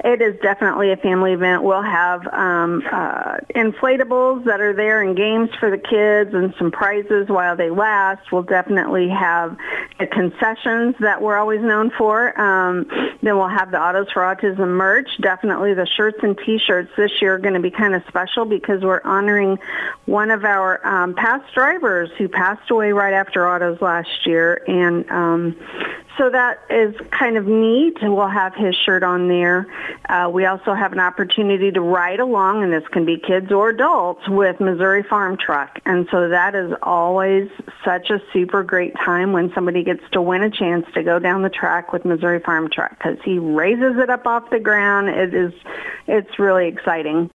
It is definitely a family event. We'll have inflatables that are there and games for the kids and some prizes while they last. We'll definitely have the concessions that we're always known for. Then we'll have the Autos for Autism merch. Definitely the shirts and T-shirts this year are going to be kind of special because we're honoring one of our past drivers who passed away right after Autos last year. And so that is kind of neat. We'll have his shirt on there. We also have an opportunity to ride along, and this can be kids or adults, with Missouri Farm Truck. And so that is always such a super great time when somebody gets to win a chance to go down the track with Missouri Farm Truck, because he raises it up off the ground. It's really exciting.